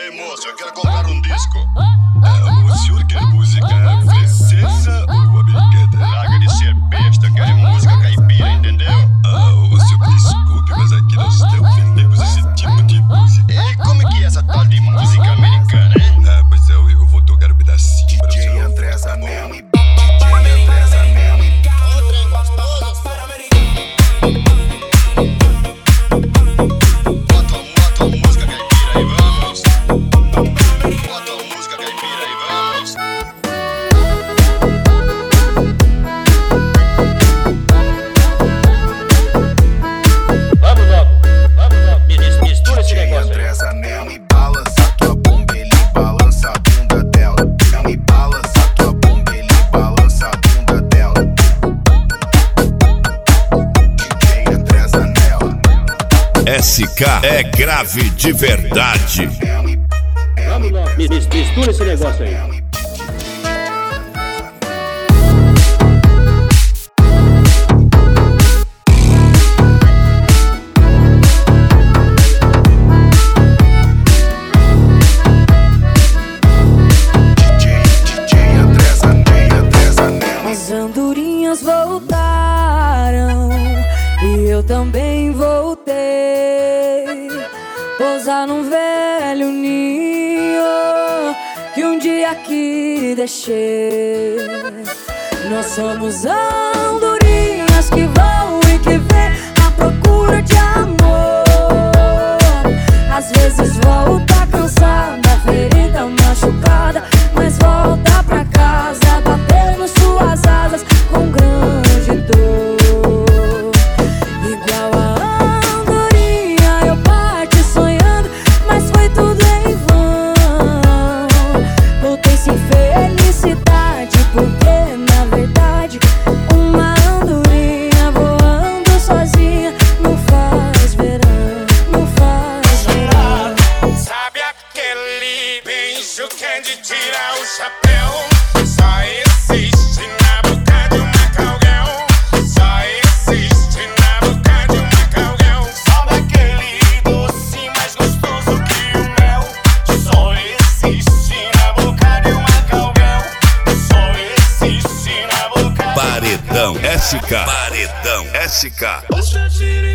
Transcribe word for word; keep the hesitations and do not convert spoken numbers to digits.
Ei moço, eu quero comprar um disco. Ah, o senhor quer música francesa ou americana? Larga de ser besta, eu quero música caipira, entendeu? Ah, o senhor me desculpe, mas aqui nós não vendemos esse tipo de música. E como é que é essa tal de música americana, hein? Ah, pois é, eu, eu vou tocar um pedacinho para o senhor. André Zanello, D J André Zanello. S K é grave de verdade. Vamos lá, mistura esse negócio aí. As andorinhas voltaram e eu também voltei. Pousar num velho ninho que um dia aqui deixei. Nós somos andorinhas que vão e que vêm à procura de amor. Às vezes volta cansada, ferida machucada, mas volta pra casa batendo suas asas com grande dor. Igual a de tirar o chapéu, só existe na boca de uma calguel. Só existe na boca de uma calguel. Só daquele doce mais gostoso que o mel. Só existe na boca de uma calguel. Só existe na boca. Paredão S K. Paredão S K.